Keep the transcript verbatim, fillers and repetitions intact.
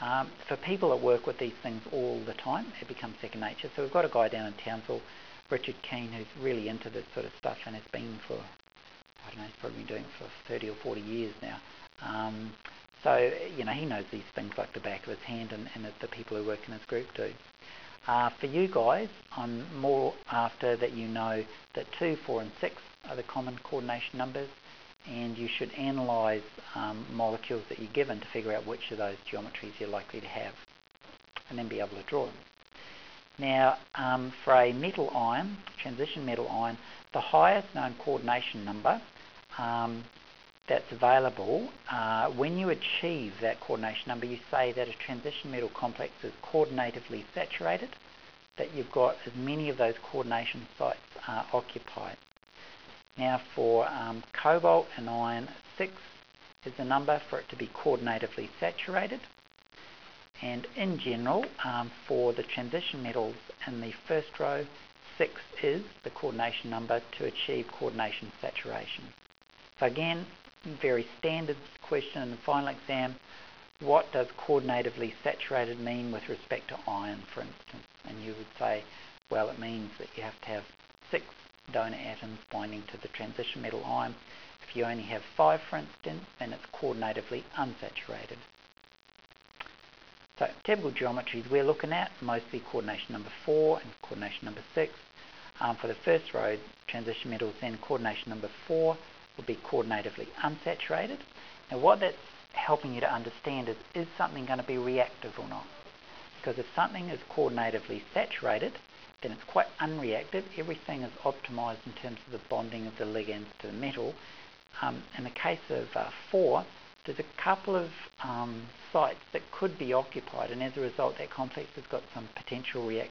Um, for people that work with these things all the time, it becomes second nature. So we've got a guy down in Townsville, Richard Keane, who's really into this sort of stuff and has been for, I don't know, he's probably been doing it for thirty or forty years now. Um, so, you know, he knows these things like the back of his hand, and, and the people who work in his group do. Uh, for you guys, I'm more after that you know that two, four and six are the common coordination numbers, and you should analyse um, molecules that you're given to figure out which of those geometries you're likely to have, and then be able to draw them. Now, um, for a metal ion, transition metal ion, the highest known coordination number um, that's available, uh, when you achieve that coordination number, you say that a transition metal complex is coordinatively saturated, that you've got as many of those coordination sites uh, occupied. Now for um, cobalt and iron, six is the number for it to be coordinatively saturated. And in general, um, for the transition metals in the first row, six is the coordination number to achieve coordination saturation. So again, very standard question in the final exam, what does coordinatively saturated mean with respect to iron, for instance? And you would say, well, it means that you have to have six donor atoms binding to the transition metal ion. If you only have five, for instance, then it's coordinatively unsaturated. So typical geometries we're looking at, mostly coordination number four and coordination number six. Um, for the first row, transition metals, then coordination number four will be coordinatively unsaturated. Now what that's helping you to understand is, is something going to be reactive or not? Because if something is coordinatively saturated, then it's quite unreactive. Everything is optimized in terms of the bonding of the ligands to the metal. Um, in the case of uh, four, there's a couple of um, sites that could be occupied, and as a result that complex has got some potential reactivity